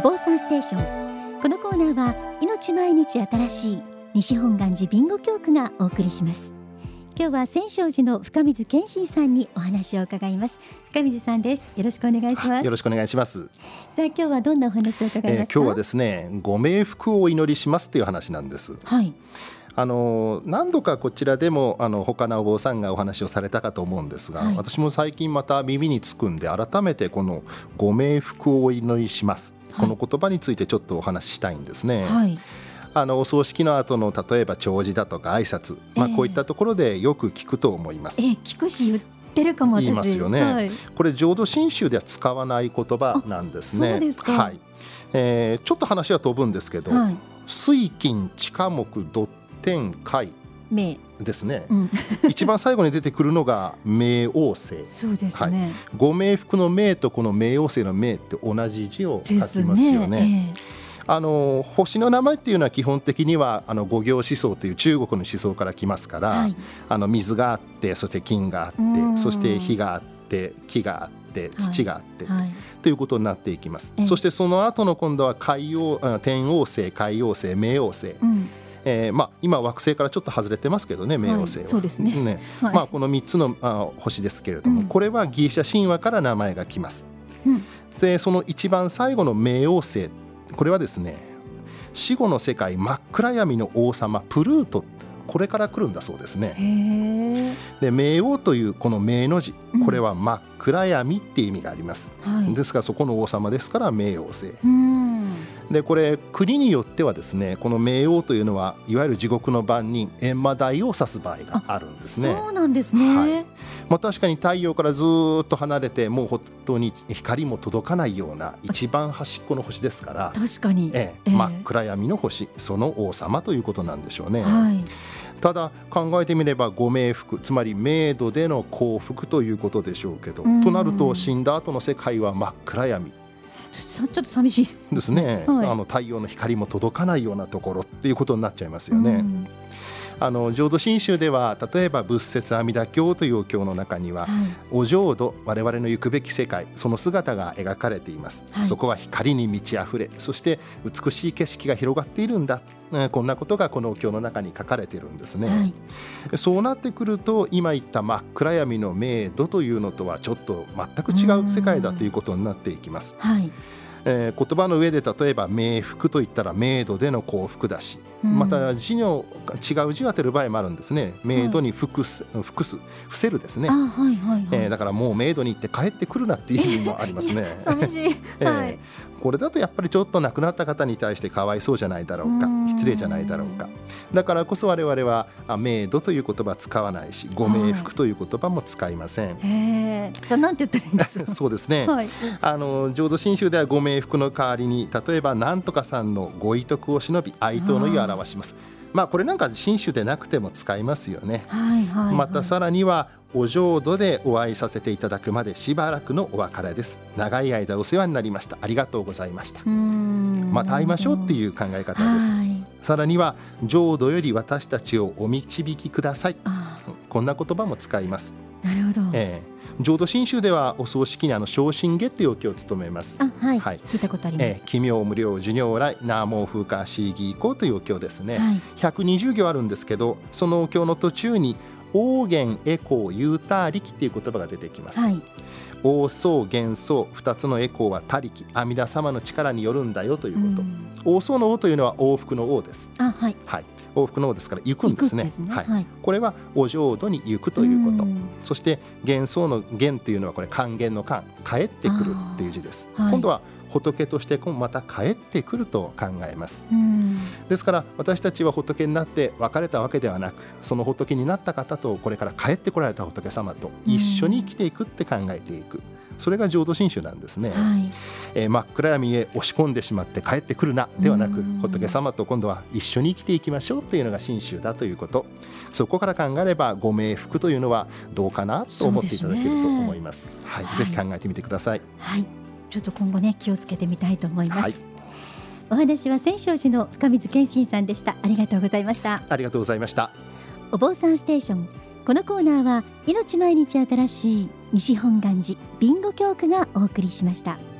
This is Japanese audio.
坊さんステーション。このコーナーは命毎日新しい西本願寺備後教区がお送りします。今日は千勝寺の深水健信さんにお話を伺います。深水さんです。よろしくお願いします。 よろしくお願いします。 さあ今日はどんなお話を伺いますか？ 今日はですね、ご冥福をお祈りしますという話なんです。 はい。 何度かこちらでも他のお坊さんがお話をされたかと思うんですが、私も最近また耳につくんで改めてこのご冥福をお祈りします、この言葉についてちょっとお話ししたいんですね。 はい。 お葬式の後の例えば弔辞だとか挨拶、こういったところでよく聞くと思います。 聞くし言ってるかも私。 言いますよね。 はい、 これ浄土真宗では使わない言葉なんですね。 そうですか。 はい。ちょっと話は飛ぶんですけど、水金地下木土天海ですね、一番最後に出てくるのが冥王星。 そうですね。 ご冥福の冥とこの冥王星の冥って同じ字を書きますよね。星の名前っていうのは基本的には五行思想という中国の思想から来ますから、水があって、そして金があって、そして火があって、木があって、土があって、ということになっていきます。そしてその後の今度は天王星、海王星、冥王星、今惑星からちょっと外れてますけどね、冥王星は、 そうですね。 この3つの星ですけれども、これはギリシャ神話から名前が来ます。でその一番最後の冥王星、これはですね、死後の世界真っ暗闇の王様プルート、これから来るんだそうですね。で冥王というこの冥の字、これは真っ暗闇っていう意味があります。ですからそこの王様ですから冥王星。でこれ国によってはですね、この冥王というのはいわゆる地獄の番人閻魔大を指す場合があるんですね。 そうなんですね。 確かに太陽からずっと離れて、もう本当に光も届かないような一番端っこの星ですから、 確かに、 真っ暗闇の星、その王様ということなんでしょうね。ただ考えてみればご冥福、つまり冥土での幸福ということでしょうけど、となると死んだ後の世界は真っ暗闇、 ちょっと寂しいですね。太陽の光も届かないようなところっていうことになっちゃいますよね。浄土真宗では例えば仏説阿弥陀経というお経の中には、お浄土、我々の行くべき世界、その姿が描かれています。そこは光に満ち溢れ、そして美しい景色が広がっているんだ、こんなことがこのお経の中に書かれているんですね。そうなってくると、今言った真っ暗闇の冥土というのとはちょっと全く違う世界だということになっていきます。言葉の上で例えば冥福といったら冥土での幸福だし、また字の違う字を当てる場合もあるんですね。冥土に伏せるですね。だからもう冥土に行って帰ってくるなっていう意味もありますね。 寂しい。 これだとやっぱりちょっと亡くなった方に対してかわいそうじゃないだろうか、失礼じゃないだろうか。だからこそ我々は冥土という言葉は使わないし、ご冥福という言葉も使いません。 じゃあ何て言ったらいいんでしょう。 そうですね。浄土真宗ではご冥福の代わりに、例えばなんとかさんのご遺徳を忍び哀悼の意を表します。これなんか真宗でなくても使いますよね。またさらにはお浄土でお会いさせていただくまでしばらくのお別れです。長い間お世話になりました。ありがとうございました。また会いましょうっていう考え方です。さらには浄土より私たちをお導きください。こんな言葉も使います。 なるほど。 浄土真宗ではお葬式に昇進下っていうお経を務めます。 聞いたことあります。 奇妙無量寿如来南無風化シーギーコというお経ですね。120行あるんですけど、そのお経の途中に王元エコーユーター力っていう言葉が出てきます。王宗元宗2つのエコーは他力、阿弥陀様の力によるんだよということ。王宗の王というのは往復の王です。往復の王ですから行くんですね。これはお浄土に行くということ。そして元宗の元というのはこれ還元の還、帰ってくるっていう字です。今度は仏としてまた帰ってくると考えます。ですから私たちは仏になって別れたわけではなく、その仏になった方とこれから帰ってこられた仏様と一緒に生きていくって考えていく、それが浄土真宗なんですね。真っ暗闇へ押し込んでしまって帰ってくるなではなく、仏様と今度は一緒に生きていきましょうというのが真宗だということ。そこから考えればご冥福というのはどうかなと思っていただけると思います。ぜひ考えてみてください。 ちょっと今後ね、気をつけてみたいと思います。お話は千勝寺の深水健信さんでした。ありがとうございました。 ありがとうございました。 お坊さんステーション、このコーナーは命毎日新しい西本願寺備後教区がお送りしました。